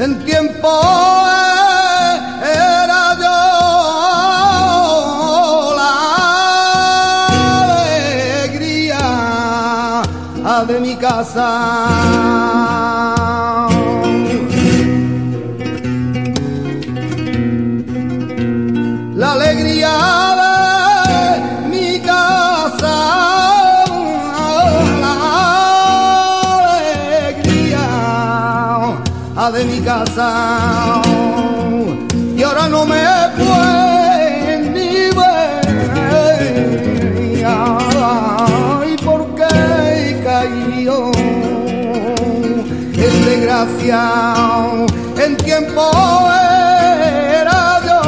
En tiempo era yo la alegría de mi casa. La alegría de mi casa, la alegría de mi casa. Y ahora no me pueden ni ver. Ay, ¿por qué he caído en desgracia? En tiempo era yo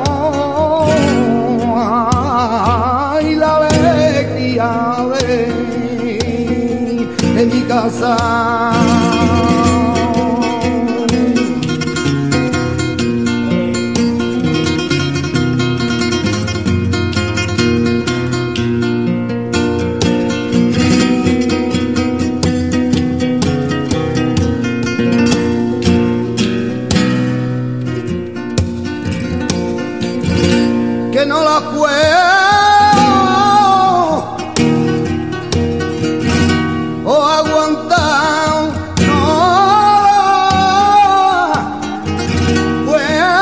la alegría de mi casa. Que no la puedo aguantar, no puedo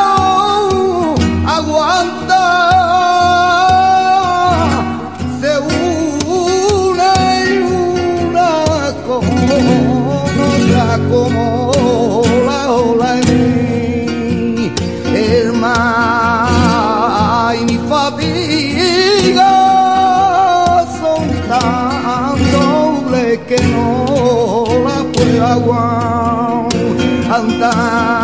aguantar. Se une una con otra como la ola en mi hermano. Y mi fatiga son tan dobles que no la puedo aguantar.